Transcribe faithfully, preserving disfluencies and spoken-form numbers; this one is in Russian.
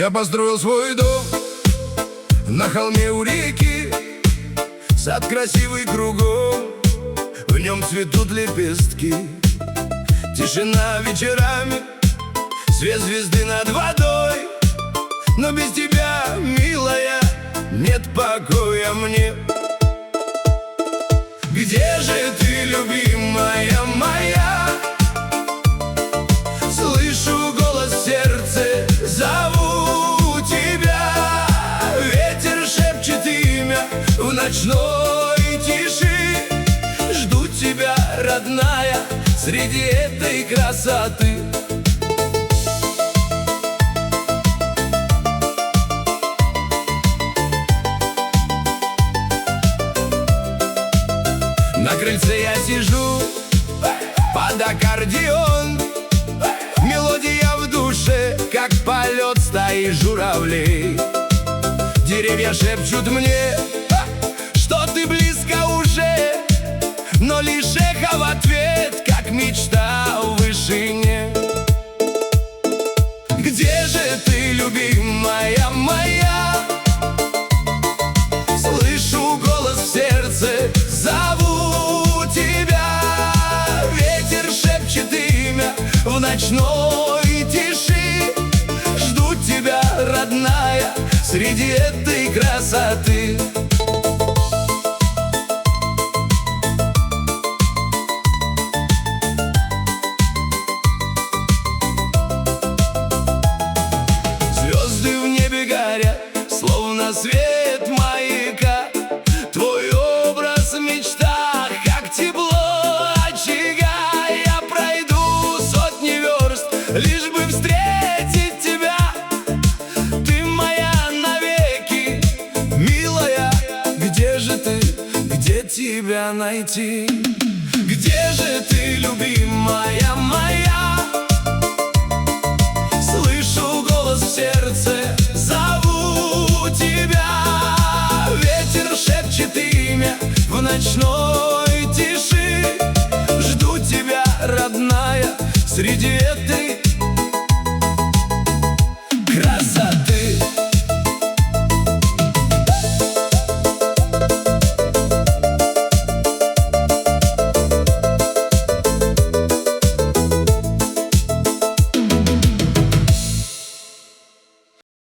Я построил свой дом на холме у реки, сад красивый кругом, в нем цветут лепестки. Тишина вечерами, свет звезды над водой. Но без тебя, милая, нет покоя мне. Где же ты, любимая моя? Слышу голос в сердце, зову тебя. Ветер шепчет имя в ночной тиши. Жду тебя, родная, среди этой красоты. На крыльце я сижу под аккордеон. Мелодия в душе, как полет стаи журавлей. Деревья шепчут мне, что ты близко уже, но лишь эхо в ответ, как мечта в вышине. Где же ты, любимая моя? Слышу голос в сердце, зову тебя. Ветер шепчет имя в ночной тиши. Жду тебя, родная, среди этой красоты. Звезды в небе горят, словно свет маяка. Твой образ в мечтах, как тепло очага. Я пройду сотни верст, лишь бы встретить тебя. Ты моя навеки, милая. Где же ты, где тебя найти? Где же ты, любимая моя? Слышу голос в сердце, зову тебя. Ветер шепчет имя в ночной тиши. Жду тебя, родная, среди этой